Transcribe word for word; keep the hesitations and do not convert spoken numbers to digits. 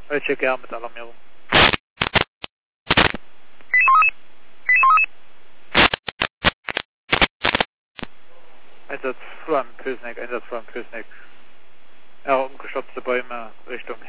Ich checke ja mit Alarmierung. Einsatz Flam Kösneck, Einsatz Flam Kösneck. Ja, umgestopfte Bäume Richtung